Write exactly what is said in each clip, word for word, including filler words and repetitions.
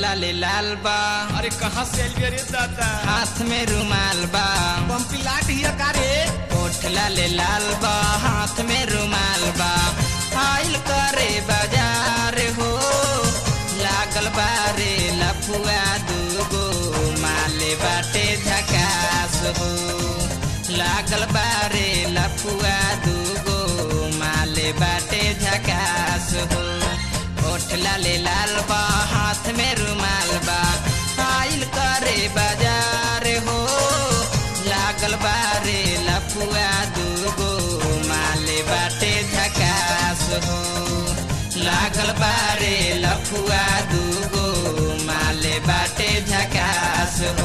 लाले लाल बा। अरे कहाँ से आइल रे दादा? हाथ में रुमाल बा। पंपी लाट हिया का रे? होठ लाले लाल बा, हाथ में रुमाल बा। आइल करे बाजार हो, लागल बारे लफुआ दूगो, माले बाटे झकास हो। लागल बारे लफुआ दूगो, माले बाटे झकास हो। होठ लाले लाल बा, हाथ में रुमाल बा। आइल करे बाजार हो, लागल बारे लफुआ दूगो, माले बाटे झकास हो। लागल बारे लफुआ दूगो, माले बाटे झकास हो।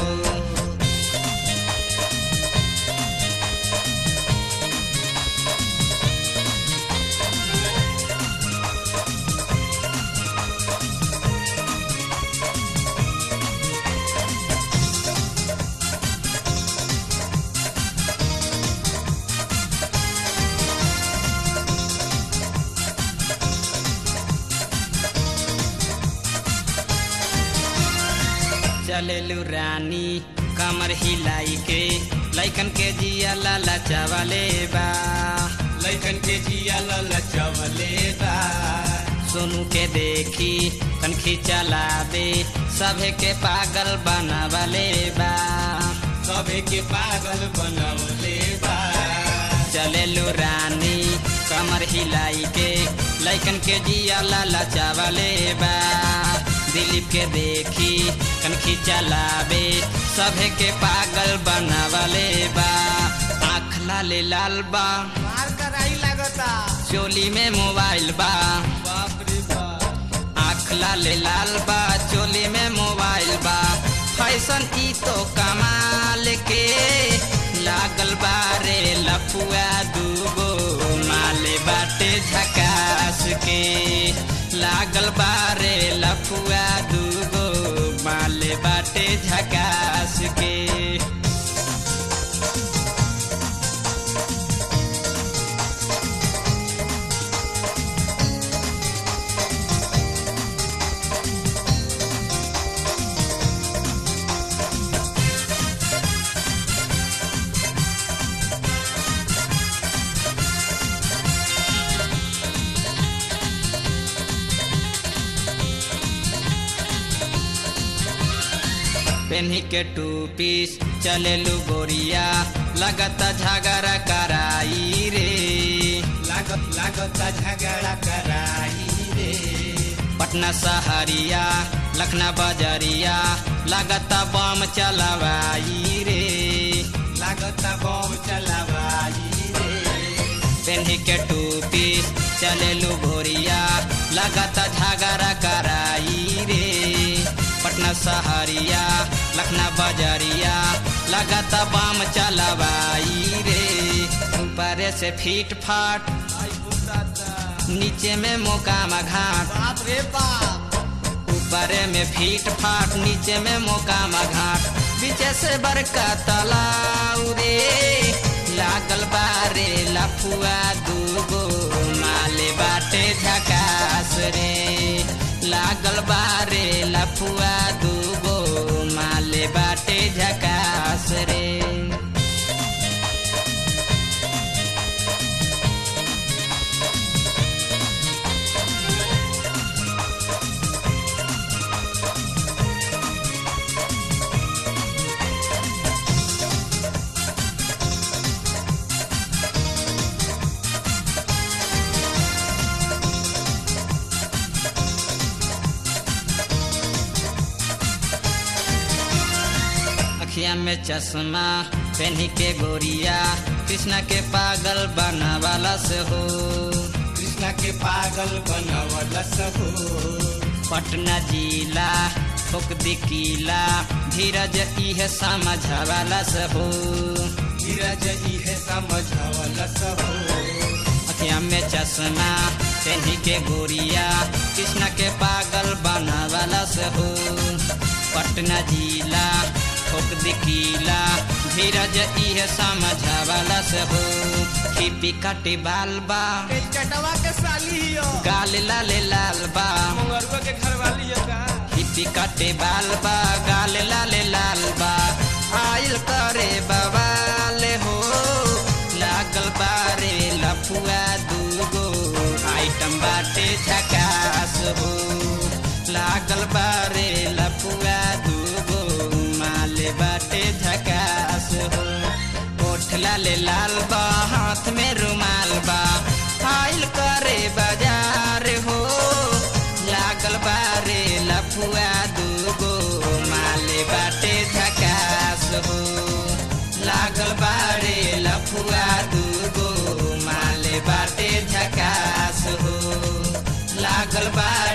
चलेलू रानी कमर हिलाई के, लइकन के जिया लाला चावले बा। लइकन के जिया लाला चावले बा। सोनू के देखी कनखी चला दे, सभे के पागल बनावले बा। सभे के पागल बनावले बा। चलेलू रानी कमर हिलाई के, लइकन के जिया लाला चावले बा। दिलीप के देखी कनखी चलावे, सभे के पागल बनावले बा। आँख लाले लाल बा, मार कराई लागता। चोली में मोबाइल बा। बाप रे बाप। आँख लाले लाल बा, चोली में मोबाइल बा। फैशन ई तो कमाल के, लागल बारे लफुआ दूगो, माले बाटे झकास के। लागल बारे लफुआ दूगो, माले बाटे झकास के। पेन्ही के टू पीस चलेलू गोरिया, लगता झगड़ा कराई रे। लागत लागता झगड़ा कराई रे। पटना सहरिया लखना बजरिया, लगता बम चलवाई रे। लागता बम चलवाई रे। पेन्ही के टू पीस चलेलू गोरिया, लगता झगड़ा कराई रे। पटना सहरिया लखना बजरिया, लगता बम चलवाई रे। ऊपर से फीट फाट, नीचे में मोकामा घाट। बाप रे बाप। ऊपर में फीट फाट, नीचे में मोकामा घाट। पीछे से बड़का तालाब रे, लागल बारे लफुआ दूगो, माले बाटे झकास रे। लागल बारे लफुआ दूगो, माले बाटे झकास रे। अखिया में चश्मा पहनी के गोरिया, कृष्णा के पागल बनावाला से हो। कृष्णा के पागल बनावला से हो। पटना जिला ठोक दिकीला, धीरज इहे समझवाला से हो। धीरज इहे समझवाला से हो। अखिया में चश्मा पहनी के गोरिया, कृष्णा के पागल बनावाला से हो। पटना जिला ठोक दिकीला, धीरज इहे समझवाला से हो। खिपी काटे बाल बा, चटवा के साली हियो। गाल लाले लाल बा, मंगरुआ के घर वाली का। बिकटे बाल बा गाल लाल लाल बा आइल करे बवाल हो लागल बारे लफुआ दूगो आइटम बाटे झकास हो लागल बारे लफुआ दूगो माले बाटे झकास हो ओठ लाल लाल बा हाथ में रुमाल बा आइल करे बाजार हो लागल बारे लफुआ दूगो माले बाटे झकास हो लागल बारे लफुआ दूगो माले बाटे झकास हो लागल बारे